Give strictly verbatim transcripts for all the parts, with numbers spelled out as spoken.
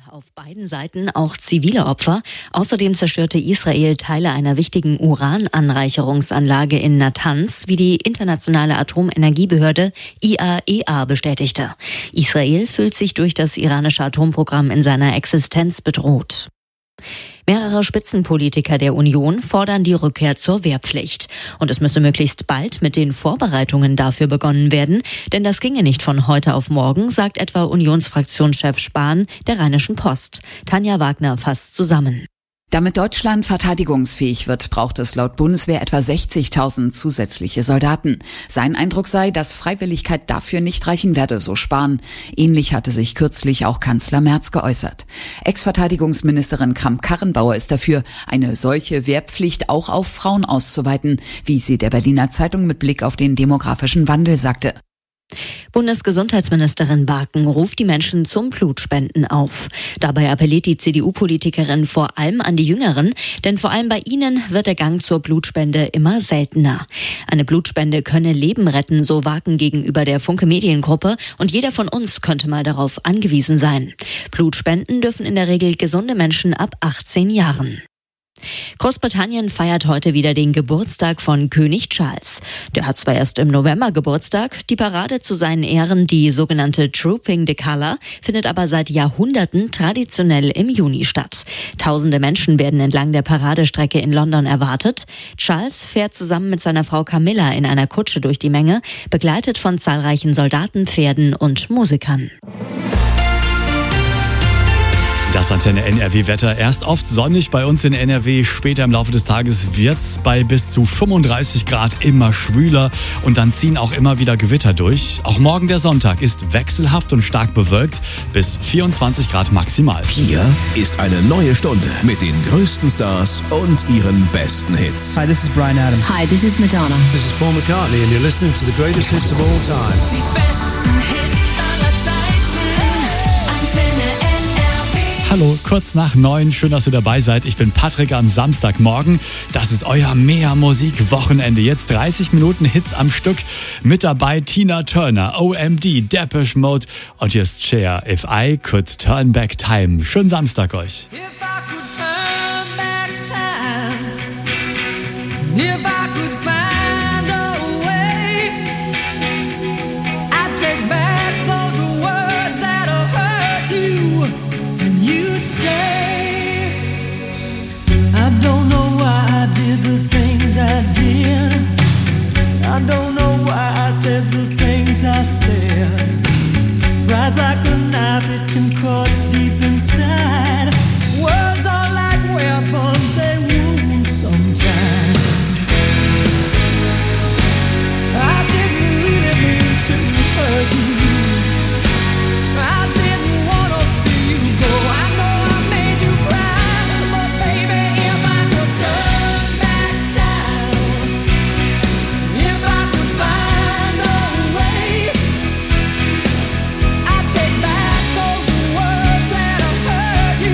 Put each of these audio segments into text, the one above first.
auf beiden Seiten auch zivile Opfer. Außerdem zerstörte Israel Teile einer wichtigen Urananreicherungsanlage in Natanz, wie die internationale Atomenergiebehörde I A E A bestätigte. Israel fühlt sich durch das iranische Atomprogramm in seiner Existenz bedroht. Mehrere Spitzenpolitiker der Union fordern die Rückkehr zur Wehrpflicht. Und es müsse möglichst bald mit den Vorbereitungen dafür begonnen werden, denn das ginge nicht von heute auf morgen, sagt etwa Unionsfraktionschef Spahn der Rheinischen Post. Tanja Wagner fasst zusammen. Damit Deutschland verteidigungsfähig wird, braucht es laut Bundeswehr etwa sechzigtausend zusätzliche Soldaten. Sein Eindruck sei, dass Freiwilligkeit dafür nicht reichen werde, so Spahn. Ähnlich hatte sich kürzlich auch Kanzler Merz geäußert. Ex-Verteidigungsministerin Kramp-Karrenbauer ist dafür, eine solche Wehrpflicht auch auf Frauen auszuweiten, wie sie der Berliner Zeitung mit Blick auf den demografischen Wandel sagte. Bundesgesundheitsministerin Barken ruft die Menschen zum Blutspenden auf. Dabei appelliert die C D U-Politikerin vor allem an die Jüngeren, denn vor allem bei ihnen wird der Gang zur Blutspende immer seltener. Eine Blutspende könne Leben retten, so Barken gegenüber der Funke Mediengruppe, und jeder von uns könnte mal darauf angewiesen sein. Blutspenden dürfen in der Regel gesunde Menschen ab achtzehn Jahren. Großbritannien feiert heute wieder den Geburtstag von König Charles. Der hat zwar erst im November Geburtstag, die Parade zu seinen Ehren, die sogenannte Trooping the Colour, findet aber seit Jahrhunderten traditionell im Juni statt. Tausende Menschen werden entlang der Paradestrecke in London erwartet. Charles fährt zusammen mit seiner Frau Camilla in einer Kutsche durch die Menge, begleitet von zahlreichen Soldaten, Pferden und Musikern. Das Antenne N R W-Wetter. Erst oft sonnig bei uns in N R W. Später im Laufe des Tages wird's bei bis zu fünfunddreißig Grad immer schwüler. Und dann ziehen auch immer wieder Gewitter durch. Auch morgen der Sonntag ist wechselhaft und stark bewölkt. Bis vierundzwanzig Grad maximal. Hier ist eine neue Stunde mit den größten Stars und ihren besten Hits. Hi, this is Bryan Adams. Hi, this is Madonna. This is Paul McCartney and you're listening to the greatest hits of all time. Die besten Hits aller Zeiten. Antenne N R W. Hallo, kurz nach neun. Schön, dass ihr dabei seid. Ich bin Patrick am Samstagmorgen. Das ist euer Mehr-Musik-Wochenende. Jetzt dreißig Minuten Hits am Stück. Mit dabei Tina Turner, O M D, Depeche Mode und hier ist Cher, If I Could Turn Back Time. Schönen Samstag euch. If I could turn back time, if I could find a way, I'd take back those words that have hurt you, and you'd stay. I don't know why I did the things I did. I don't know why I said the things I said. Pride's like a knife, it can cut deep inside. Words are like weapons, they wound sometimes. I didn't really mean to hurt you. I didn't want to see you go. I know I made you cry, but baby, if I could turn back time, if I could find a way, I'd take back those words that have hurt you.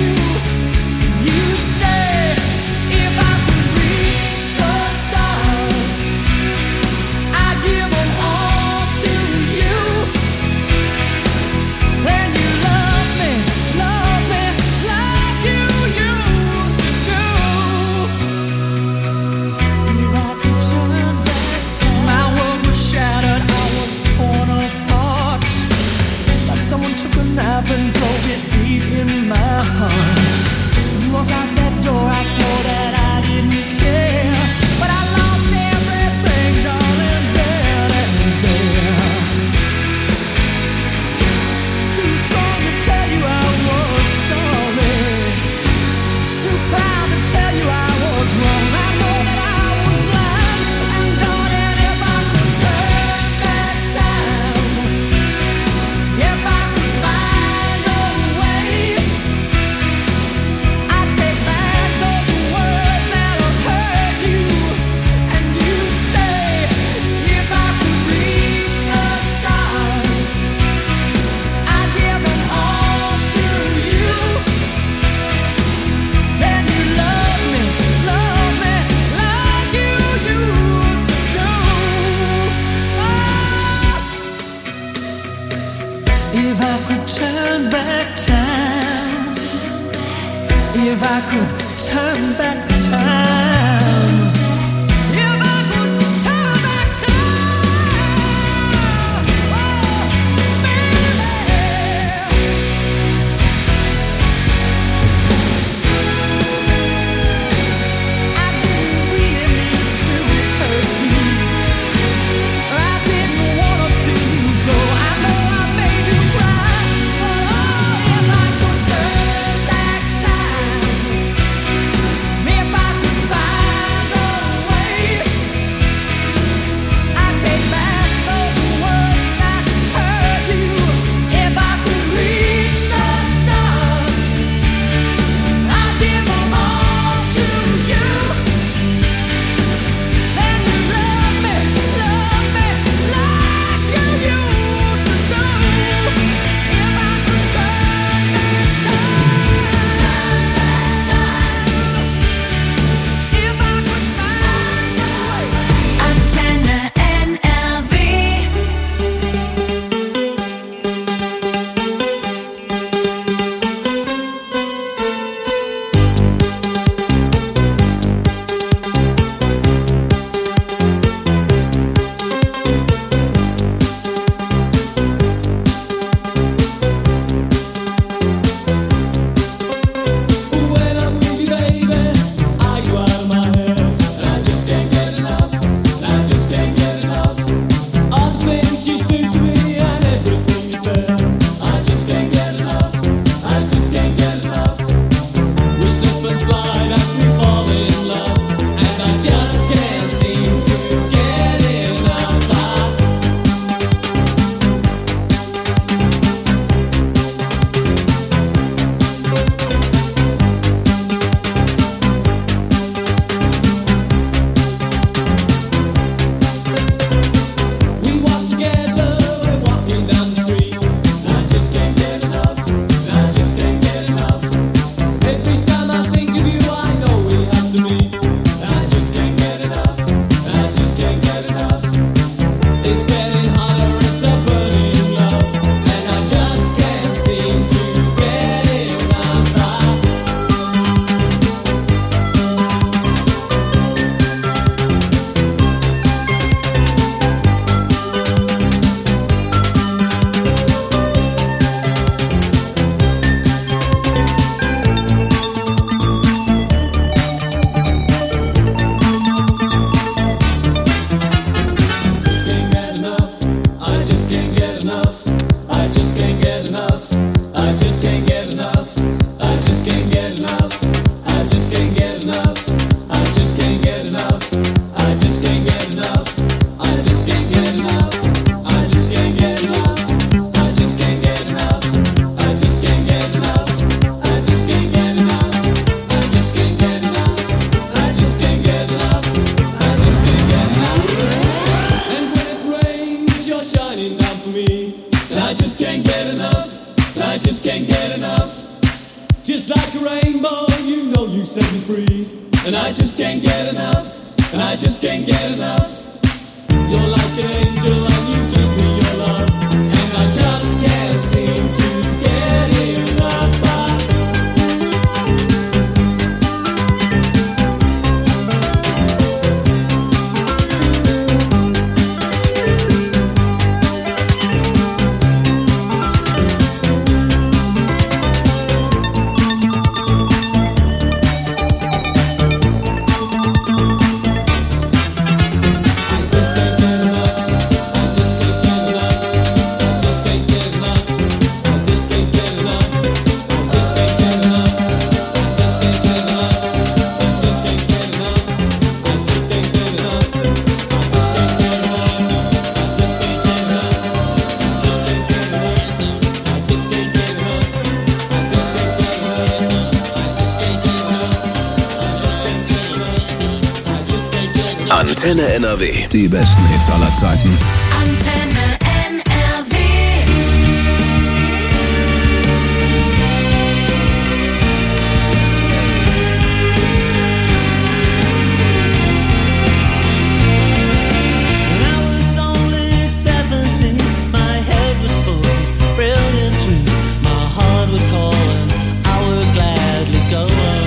if I could turn back time. If I could turn back time, oh, baby. I didn't really mean to hurt you. I didn't wanna see you go. I know I made you cry. But oh, if I could turn back time, if I could find a way, I'd take back those words that hurt you. If I could reach the stars, I'd give them all to you. Then you love me, love me like you used to do. If I could turn back time, if I could find a way. Antenna N L V. When I'm with you, baby, are you out of my head? And I just can't get enough. And I just can't get enough. All the things you do to me and everything you said. I just can't get enough. I just can't get enough. We slip and slide as we fall in love, and I just can't seem to get enough. I We walk together, we're walking down the street, and I just can't get enough, and I just can't get enough. Every time I think of you, I know we have to meet, and I just can't get enough, and I just can't get enough. It's getting hotter, it's a burning love, and I just can't seem to get enough. I just can't get enough. I just can't get enough. I just can't get enough. I just can't get enough. I just can't get enough. I just can't get enough. I just can't get enough. I just can't get enough. I just can't get enough. I just can't get enough. I just can't get enough. I just can't get enough. I just can't get enough. I just can't get enough. I just can't get enough. And when it rains, you're shining down for me, and I just can't get enough. And I just can't get enough. Just like a rainbow, you know you set me free, and I just can't get enough. And I just can't get enough. You're like an angel and you give me your love, and I just can't seem to get enough. I Antenne N R W. Die besten Hits aller Zeiten. Antenne N R W. When I was only seventeen, my head was full of brilliant dreams. My heart would call and I would gladly go.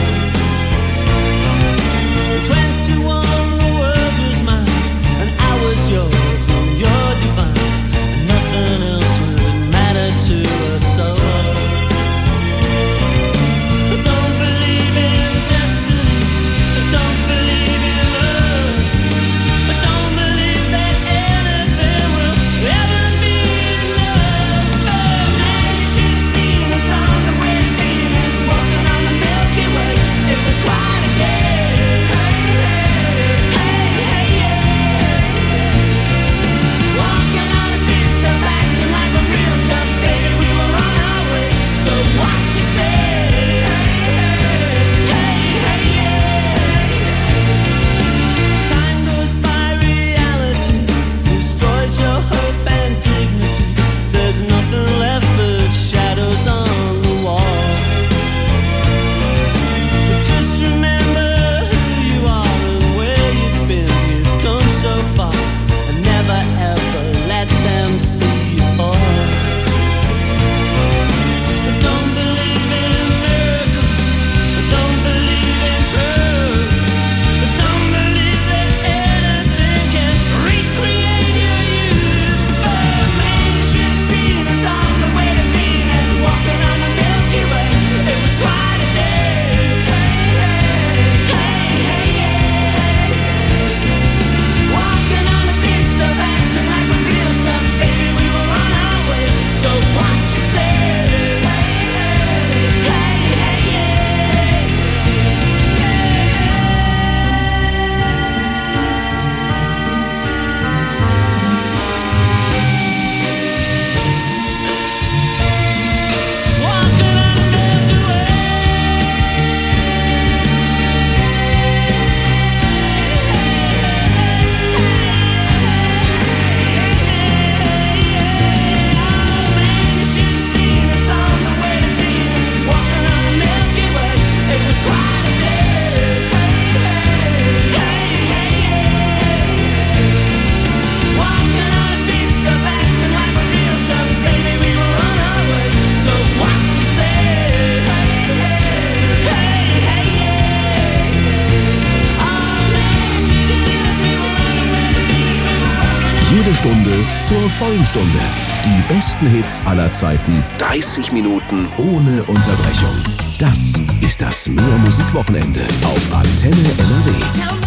Stunde zur vollen Stunde. Die besten Hits aller Zeiten. dreißig Minuten ohne Unterbrechung. Das ist das Mehr Musikwochenende auf Antenne N R W.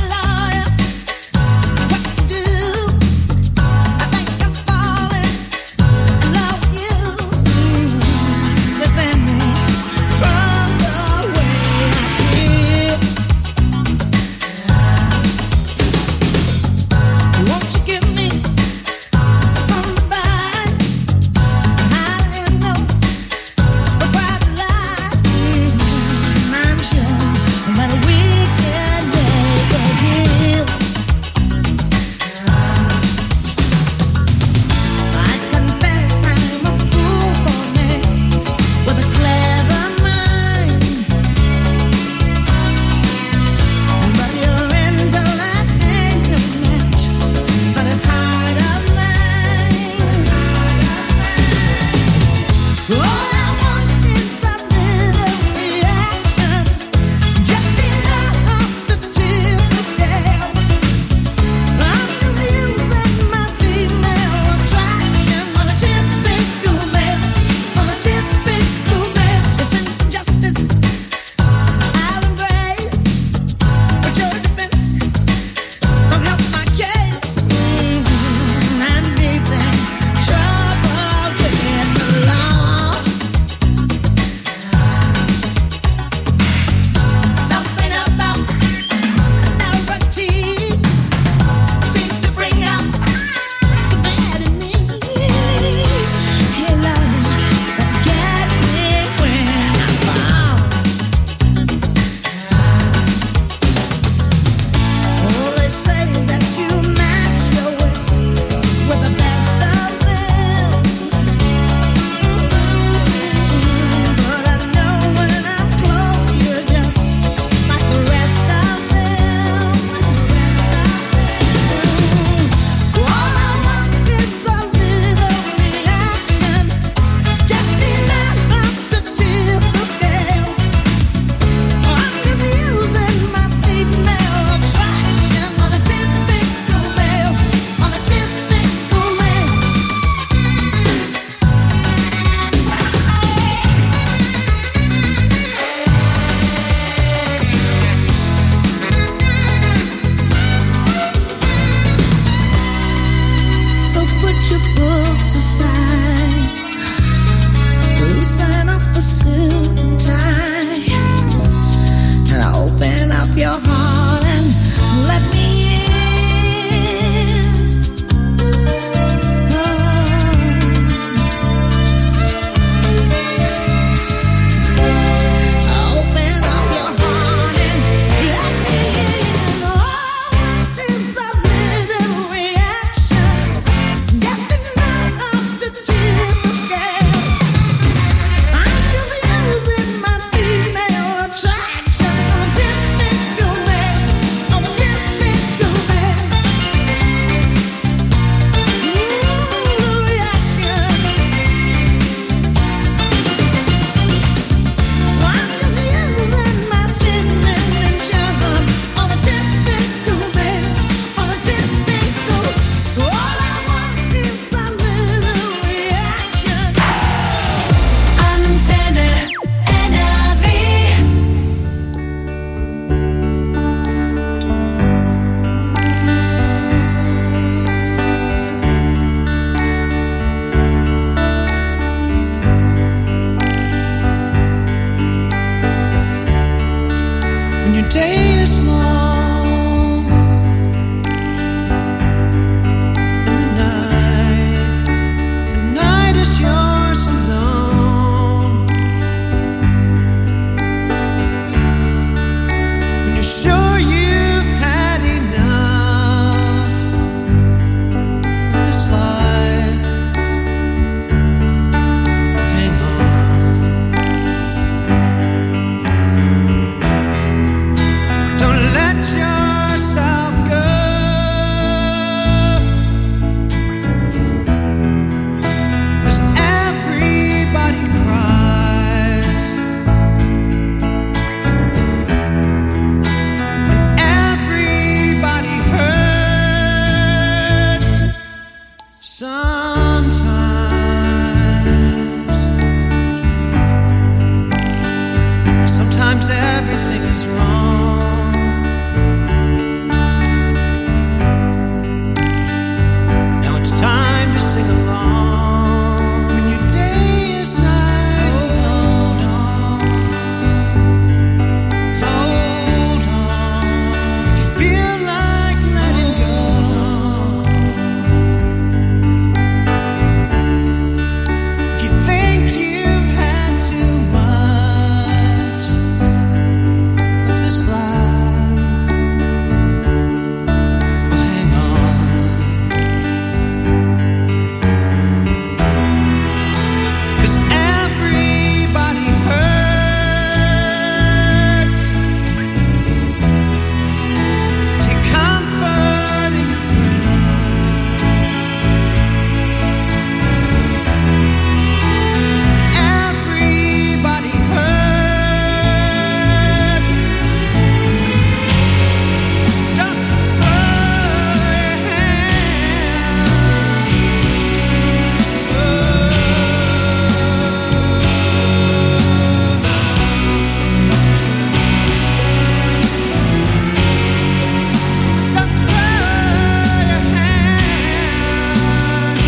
That we can make it. Sometimes everything is wrong. Now it's time to sing along. When your day is night, hold on, hold on. If you feel like letting go, if you think you've had too much of this life, well, hang on. 'Cause everybody hurts. Take comfort in your prayers. Everybody hurts. Don't burn your hand. Don't burn your hand.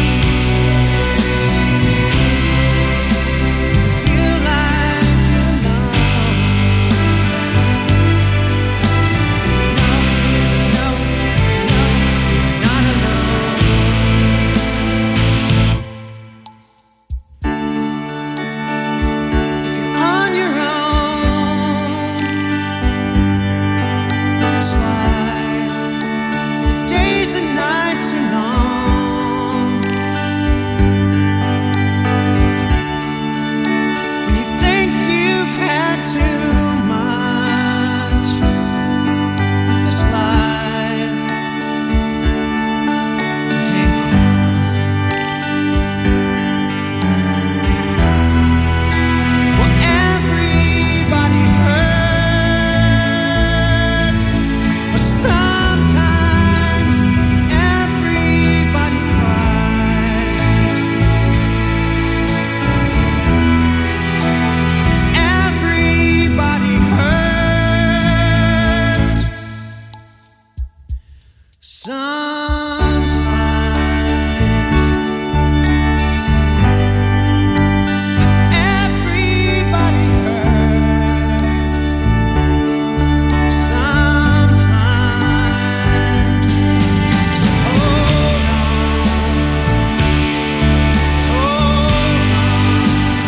Feel like you're numb. No, no, no, you're not alone. If you're on your own in this life, the days and nights are long. When you think you've had too much of this life, to hang on. Well, everybody hurts, but sometimes everybody cries. Everybody hurts sometimes. Everybody hurts sometimes. So hold on, hold on,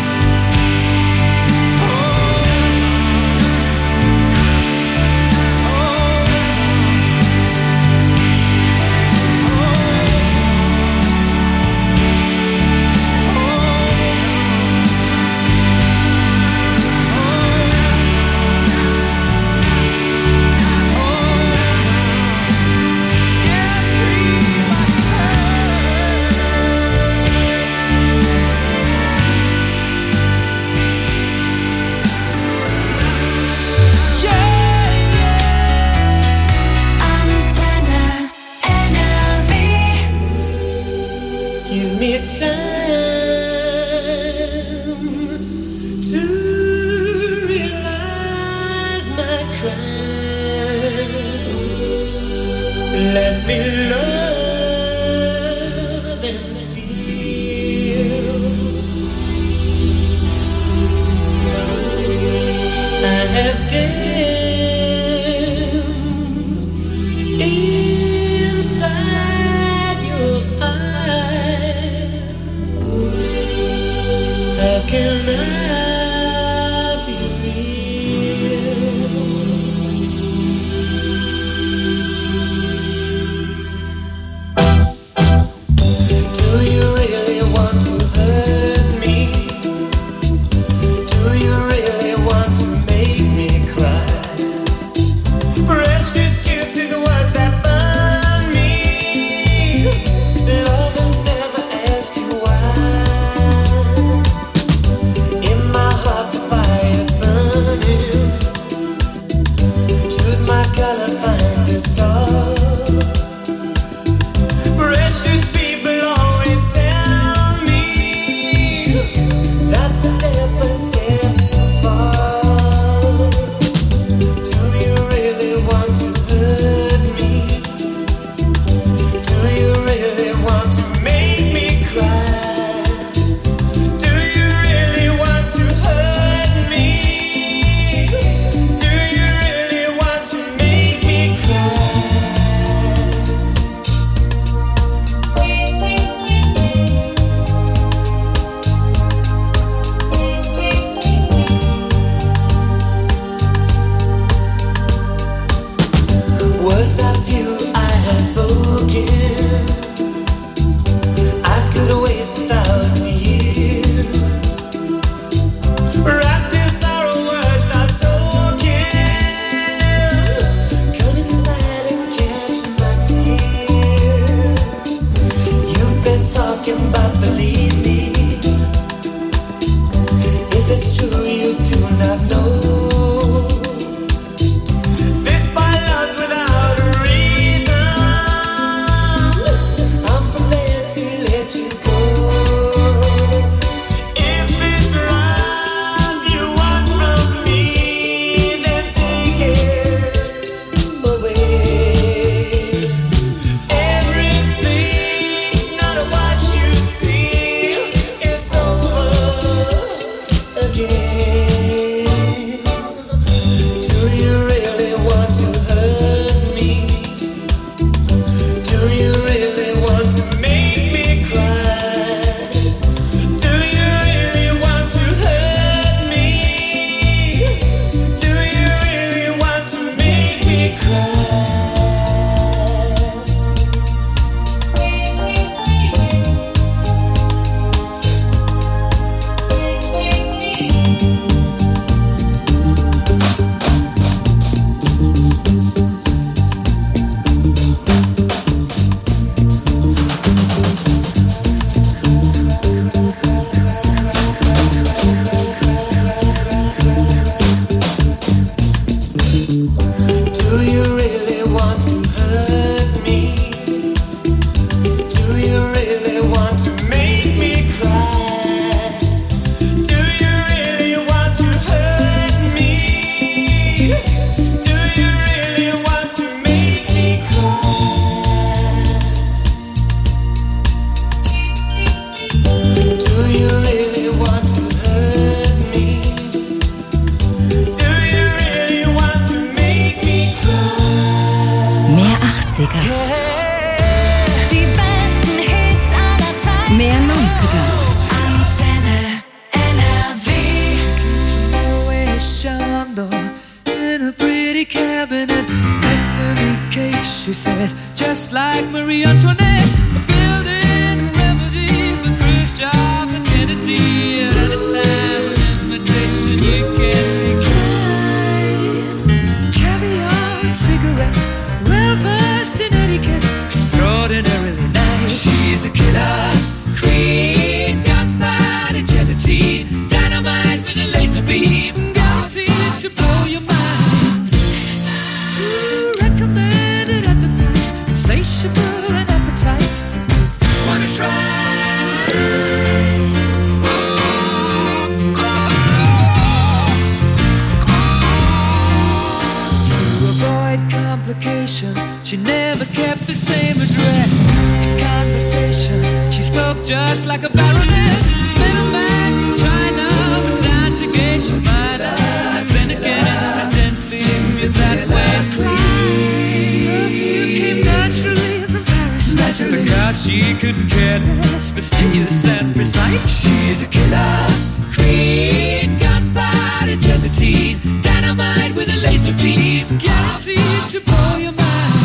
give me time to realize my crime. Let me love and steal. I have danced inside your eyes. How can I be real? Do you really want to hurt me? Do you really want to make me cry? achtziger. Die besten Hits aller Zeiten. Mehr neunziger. Antenne N R W. In a pretty cabinet, Anthony cake, she says, just like Marie Antoinette, building a remedy for Khrushchev and Kennedy. At any time, an invitation you can't decline. Caviar and cigarettes, well versed in etiquette, extraordinarily nice. She's a killer queen, gunpowder gelatine, dynamite with a laser beam, guaranteed to blow your mind. Recommended at the price, insatiable and appetite. Wanna try? To avoid complications, she never kept the same address. In conversation, she spoke just like a baroness. Middleman, China, went down to Geisha Minor. Then again, incidentally, with that way. Perfume came naturally from Paris. Because she couldn't care less, fastidious and precise. She's a killer queen, gunpowder gelatine, dynamite with a laser beam, guaranteed to blow your mind.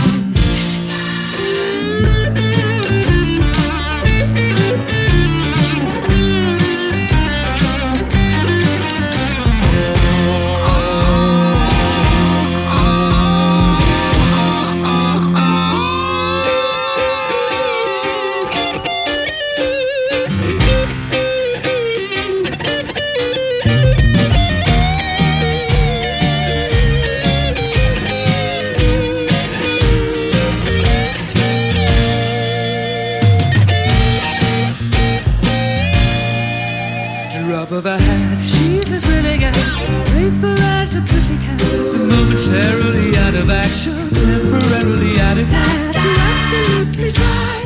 Of her hat, she's as willing as playful as a pussycat. Momentarily out of action, temporarily out of gas. You're absolutely dry.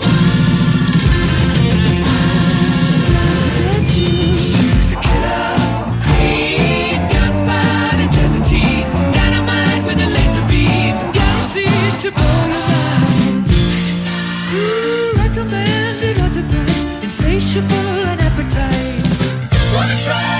She's out to get you. She's a killer queen, gunpowder gelatine, dynamite with a laser beam, guaranteed to blow your mind. Ooh, recommended at the price, insatiable and appetite. Wanna try?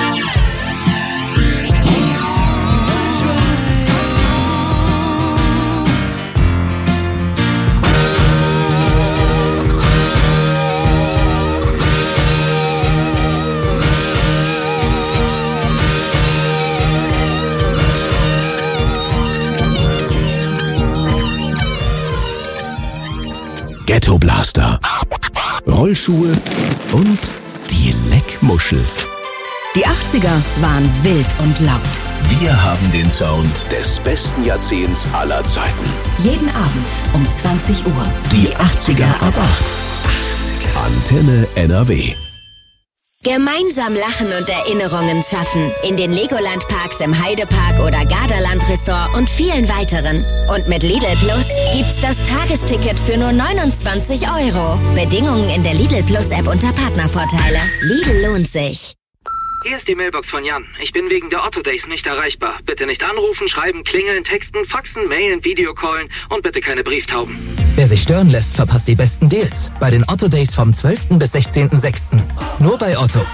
Ghetto Blaster, Rollschuhe und die Leckmuschel. Die achtziger waren wild und laut. Wir haben den Sound des besten Jahrzehnts aller Zeiten. Jeden Abend um zwanzig Uhr. Die achtziger ab acht. Antenne N R W. Gemeinsam lachen und Erinnerungen schaffen. In den Legoland-Parks im Heidepark oder Gardaland-Resort und vielen weiteren. Und mit Lidl Plus gibt's das Tagesticket für nur neunundzwanzig Euro. Bedingungen in der Lidl Plus-App unter Partnervorteile. Lidl lohnt sich. Hier ist die Mailbox von Jan. Ich bin wegen der Otto Days nicht erreichbar. Bitte nicht anrufen, schreiben, klingeln, texten, faxen, mailen, Videocallen und bitte keine Brieftauben. Wer sich stören lässt, verpasst die besten Deals. Bei den Otto Days vom zwölften bis sechzehnten sechsten Nur bei Otto.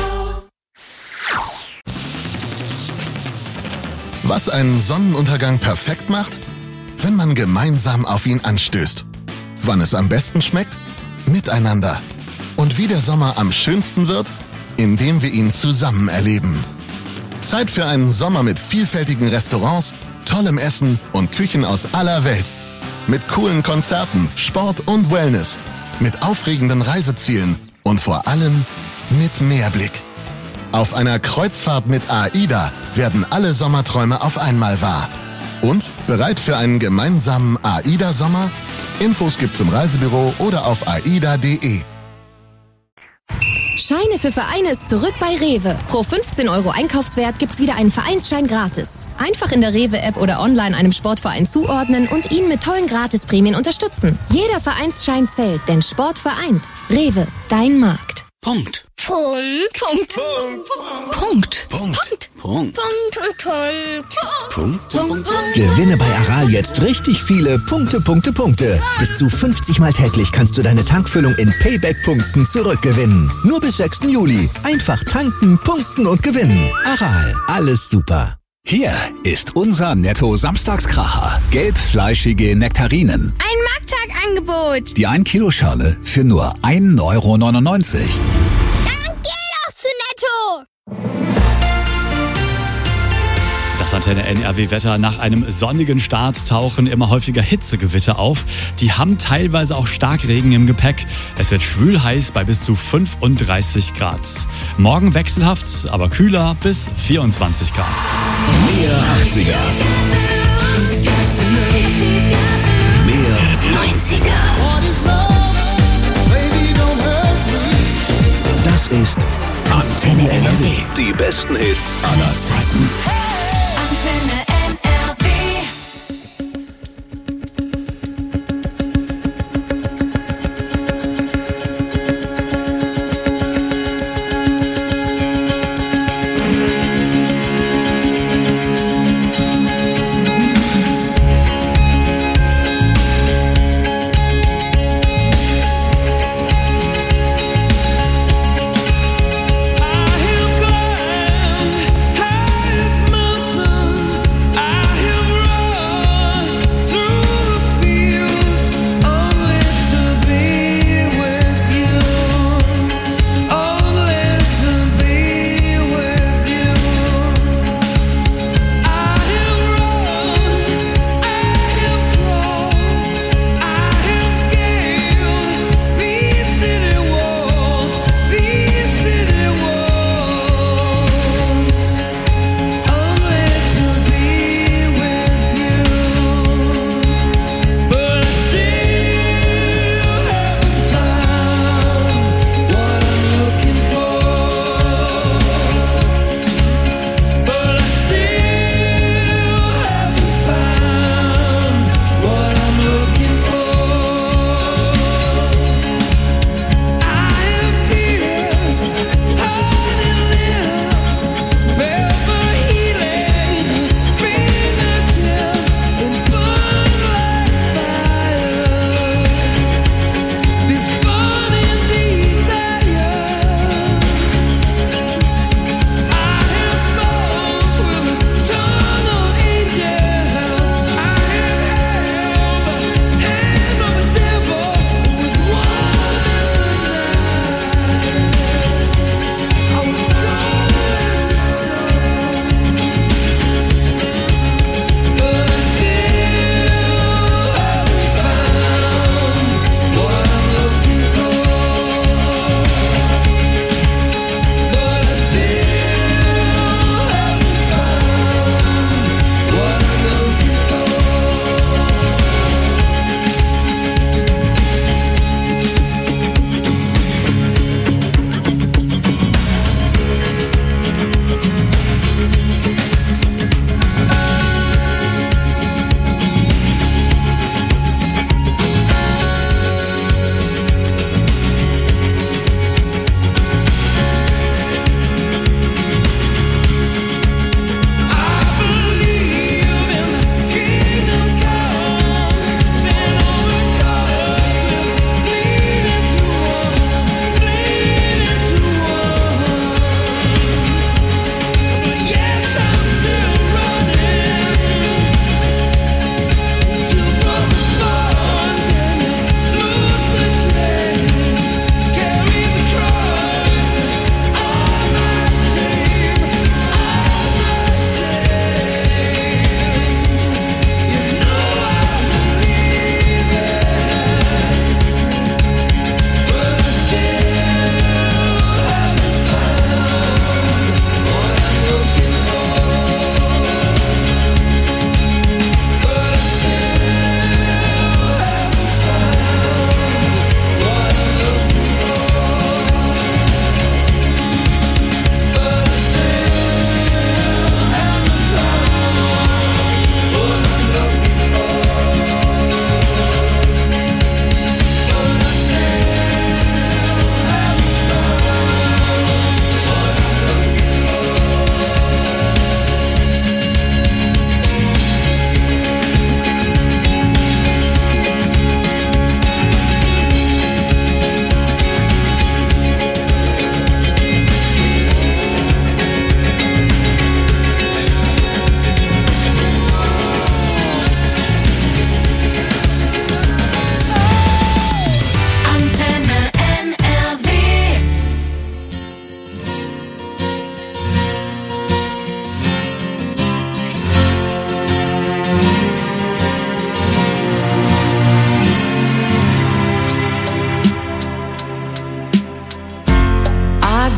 Was einen Sonnenuntergang perfekt macht? Wenn man gemeinsam auf ihn anstößt. Wann es am besten schmeckt? Miteinander. Und wie der Sommer am schönsten wird? Indem wir ihn zusammen erleben. Zeit für einen Sommer mit vielfältigen Restaurants, tollem Essen und Küchen aus aller Welt. Mit coolen Konzerten, Sport und Wellness. Mit aufregenden Reisezielen und vor allem mit Meerblick. Auf einer Kreuzfahrt mit AIDA werden alle Sommerträume auf einmal wahr. Und bereit für einen gemeinsamen AIDA-Sommer? Infos gibt's im Reisebüro oder auf aida punkt de. Scheine für Vereine ist zurück bei Rewe. Pro fünfzehn Euro Einkaufswert gibt's wieder einen Vereinsschein gratis. Einfach in der Rewe-App oder online einem Sportverein zuordnen und ihn mit tollen Gratisprämien unterstützen. Jeder Vereinsschein zählt, denn Sport vereint. Rewe, dein Markt. Punkt. Punkt. Punkt. Punkt. Punkt. Punkt. Punkt. Punkt. Punkt. Punkt. Gewinne bei Aral jetzt richtig viele Punkte, Punkte, Punkte. Bis zu fünfzig Mal täglich kannst du deine Tankfüllung in Payback-Punkten zurückgewinnen. Nur bis sechsten Juli. Einfach tanken, punkten und gewinnen. Aral, alles super. Hier ist unser Netto-Samstagskracher. Gelbfleischige Nektarinen. Ein Markttagangebot. Die ein Kilo Schale für nur ein Euro neunundneunzig. Dann geh doch zu Netto. Das Antenne N R W-Wetter: Nach einem sonnigen Start tauchen immer häufiger Hitzegewitter auf. Die haben teilweise auch Starkregen im Gepäck. Es wird schwül heiß bei bis zu fünfunddreißig Grad. Morgen wechselhaft, aber kühler bis vierundzwanzig Grad. Mehr achtziger. Mehr neunziger. Das ist Antenne N R W. Die besten Hits aller Zeiten. Antenne N R W. I have climbed highest mountain.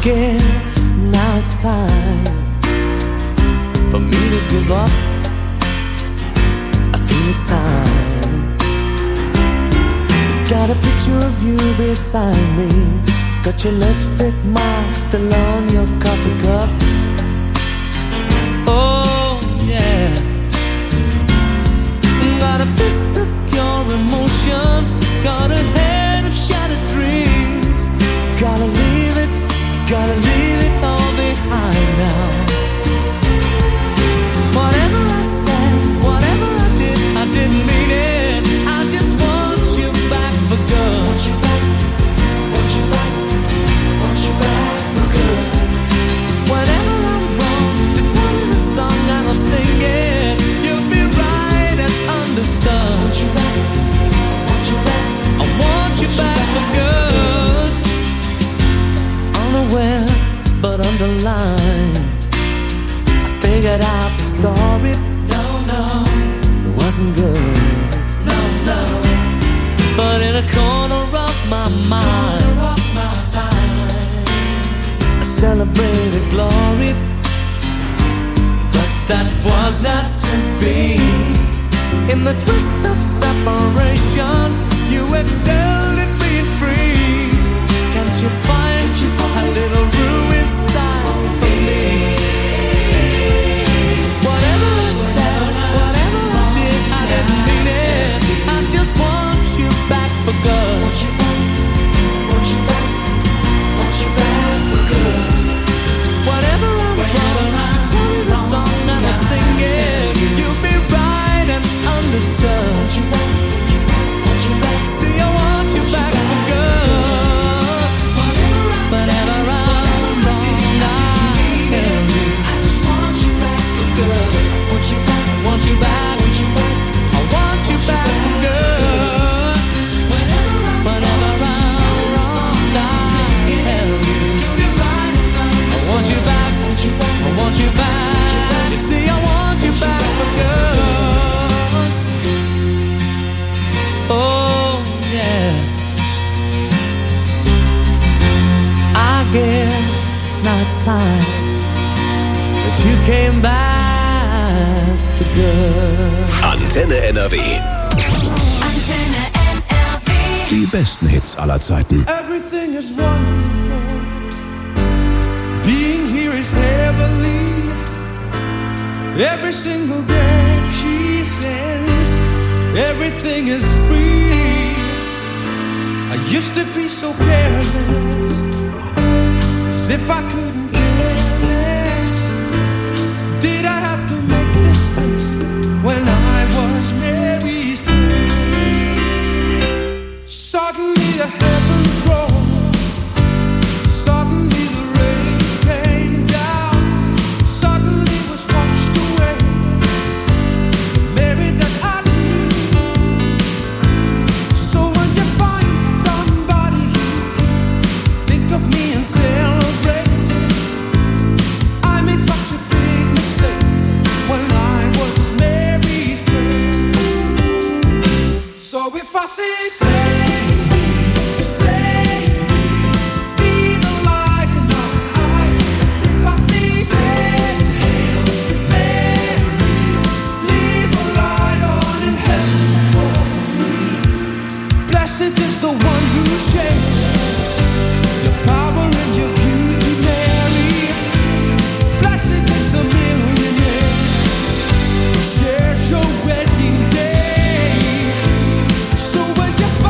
guess now it's time for me to give up. I feel it's time. Got a picture of you beside me. Got your lipstick mark still on your coffee cup. Oh yeah. Got a fist of pure emotion. Got a head of shattered dreams. Gotta leave it, gotta leave it all behind now. Whatever I said, whatever I did, I didn't mean it. I just want you back for good. Want you back, want you back, want you back for good. Whenever I'm wrong, just tell me the song and I'll sing it. You'll be right and understood. Want you back, want you back, I want you back for good. Unaware but underlined, I figured out the story. No, no, it wasn't good. No, no, but in a corner of my mind, corner of my mind, I celebrated glory. But that was not to be. In the twist of separation, you excelled at being free. Can't you find a little room inside for me? Whatever I said, whatever I did, I didn't mean it. I just want you back for good. Want you back, want you back, want you back for good. Whatever I'm wrong, just tell me the song and I'll sing it. You'll be right and understood. Want you back, want you back. See, I want you back for good. Whatever I'm wrong, I tell you, I just want you back for good. Want you back, want you back, want you back. I want you back for good. Whenever I'm wrong, I tell you, I want you back, I want you back. You see, I want you back for good. Oh yeah. I guess now it's time that you came back for good. Antenne N R W. Antenne N R W. Die besten Hits aller Zeiten. Everything is wonderful. Being here is heavenly. Every single day she says everything is free. I used to be so careless, as if I couldn't care less. Did I have to make this space when I was Mary's place? Suddenly the heavens rolled. Suddenly the rain came down. Suddenly was washed away the Mary that I knew. So when you find somebody who can think of me and celebrate, I made such a big mistake when I was Mary's place. So if I say save me, save me, be the light in my eyes. If I say save, hail Marys, leave a light on in heaven for me. Blessed is the one who shares your power and your beauty, Mary. Blessed is the millionaire who shares your wedding day. So when you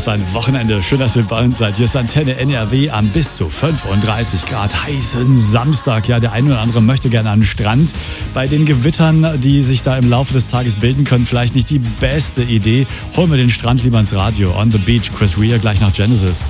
ist ein Wochenende. Schön, dass ihr bei uns seid. Hier ist Antenne N R W am bis zu fünfunddreißig Grad heißen Samstag. Ja, der eine oder andere möchte gerne an den Strand. Bei den Gewittern, die sich da im Laufe des Tages bilden können, vielleicht nicht die beste Idee. Holen wir den Strand lieber ins Radio. On the Beach, Chris Rea, gleich nach Genesis.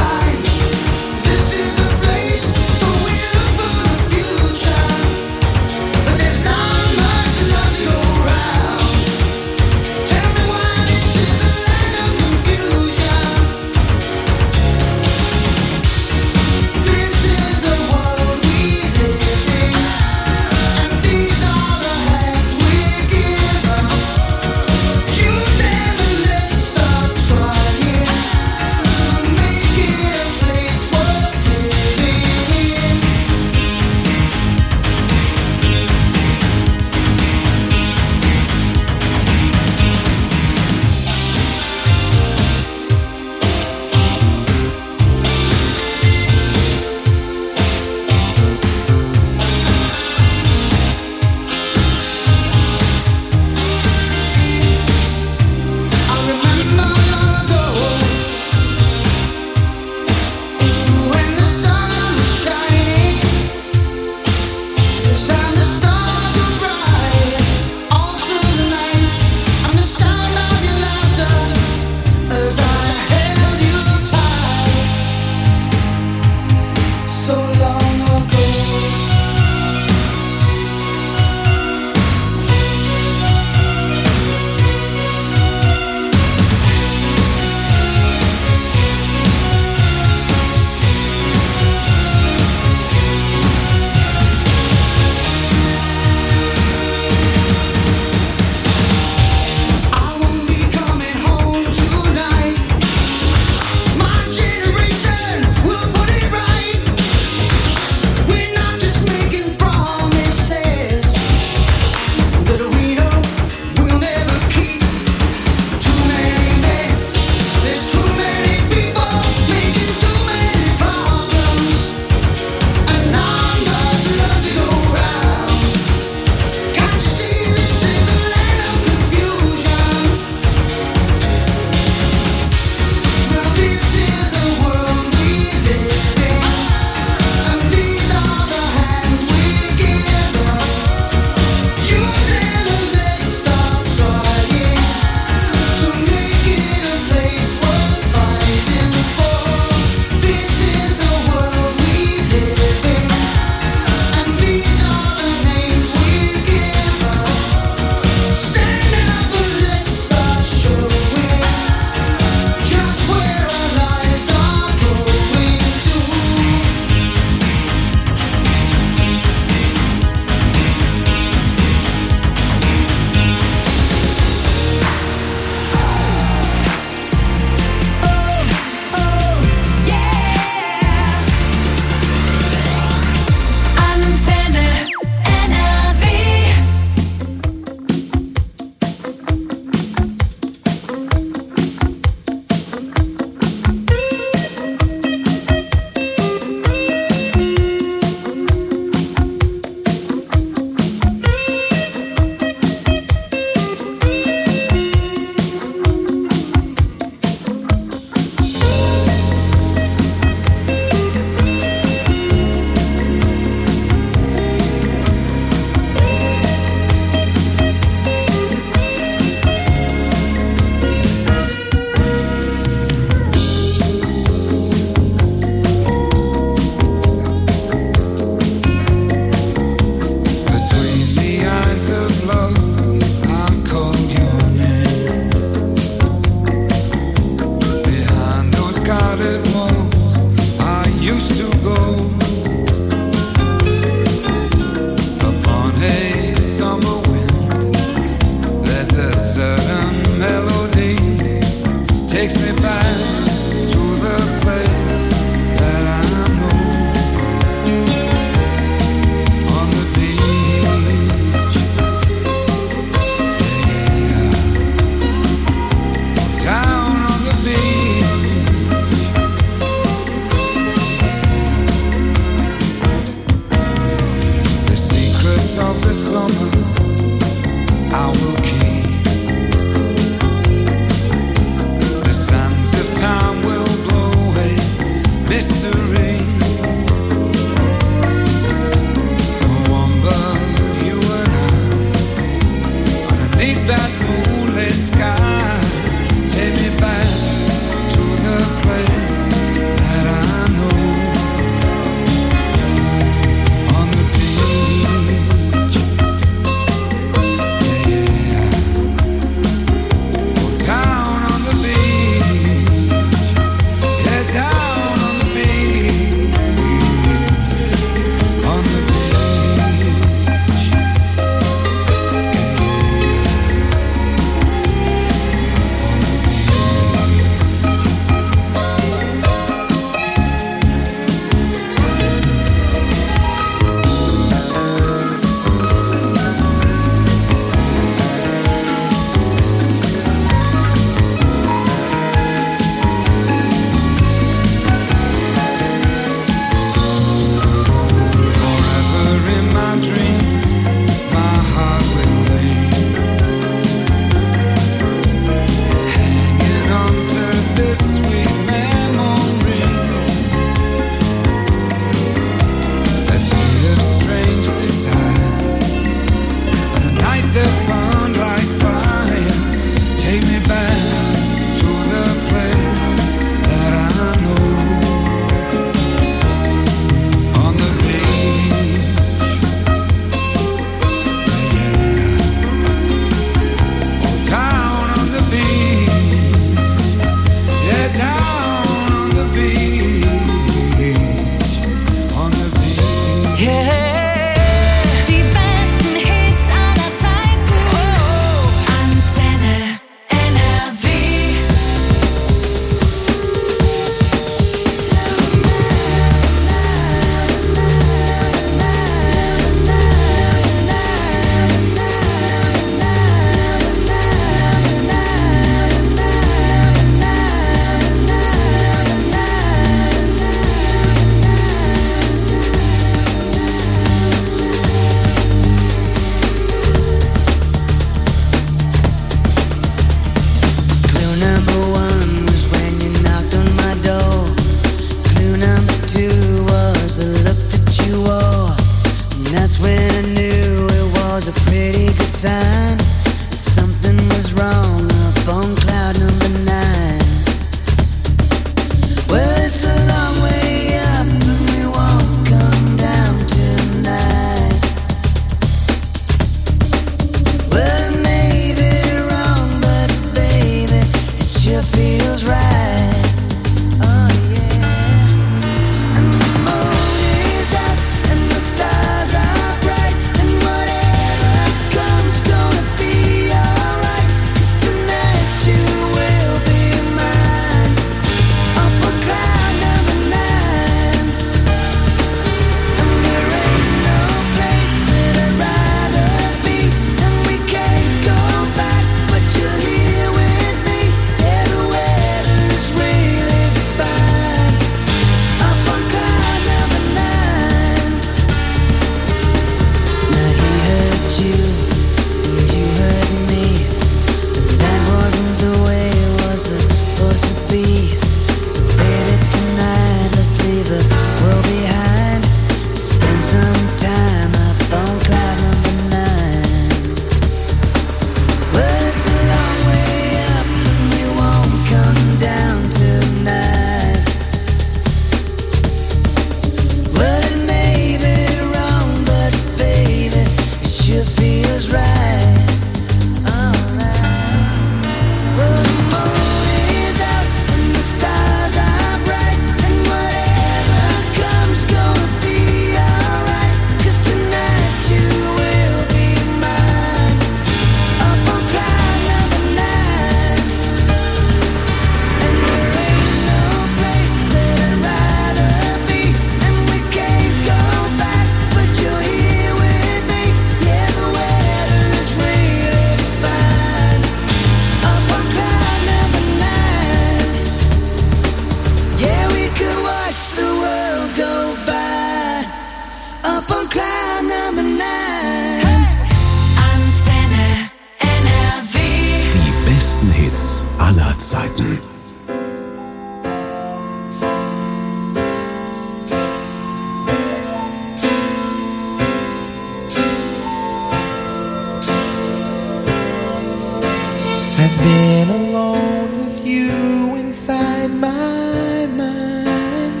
I've been alone with you inside my mind,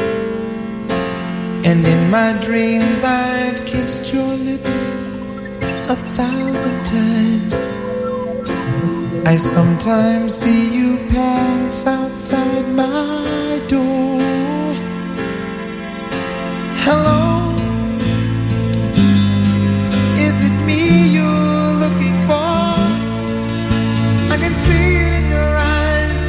and in my dreams I've kissed your lips a thousand times. I sometimes see you pass outside my door. Hello, is it me you're looking for? I can see it in your eyes,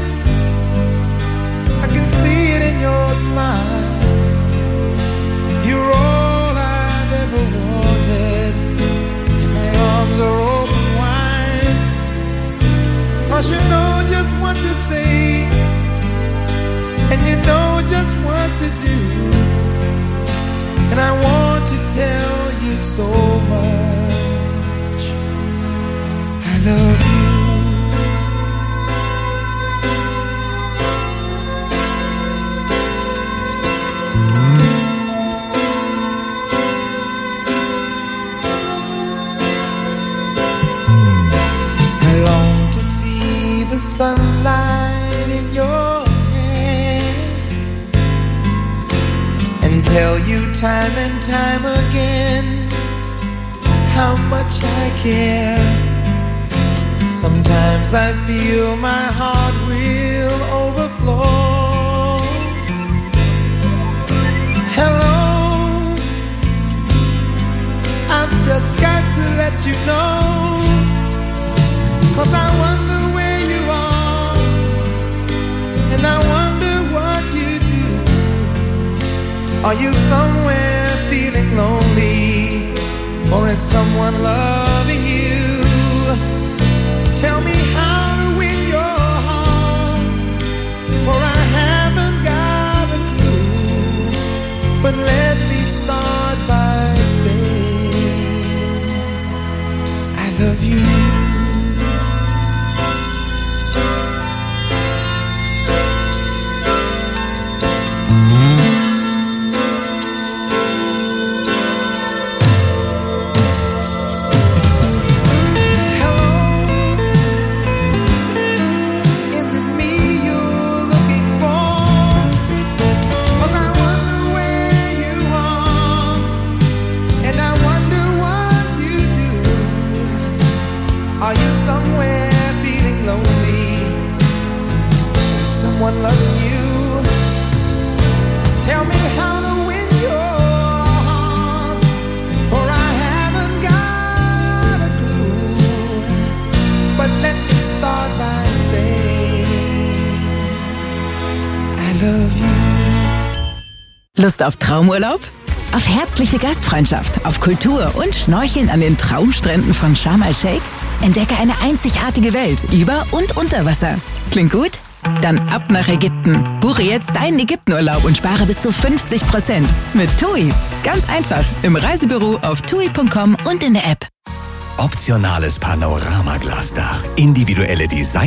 I can see it in your smile. You're all I've ever wanted, and my arms are open wide, 'cause you know just what to say, and you know just what to do. And I want to tell you so much. I love you. I long to see the sunlight in your tell you time and time again how much I care. Sometimes I feel my heart will overflow. Hello, I've just got to let you know, 'cause I wonder where you are, and I wonder what you do. Are you somewhere feeling lonely, or is someone loving you? Tell me how to win your heart, for I haven't got a clue. But let me start by saying I love you. Loving you. Tell me how to win your heart, for I haven't got a clue. But let me start by saying I love you. Lust auf Traumurlaub? Auf herzliche Gastfreundschaft, auf Kultur und Schnorcheln an den Traumstränden von Sharm el-Sheikh? Entdecke eine einzigartige Welt über und unter Wasser. Klingt gut? Dann ab nach Ägypten. Buche jetzt deinen Ägyptenurlaub und spare bis zu fünfzig Prozent mit TUI. Ganz einfach im Reisebüro auf tui punkt com und in der App. Optionales Panoramaglasdach, individuelle Design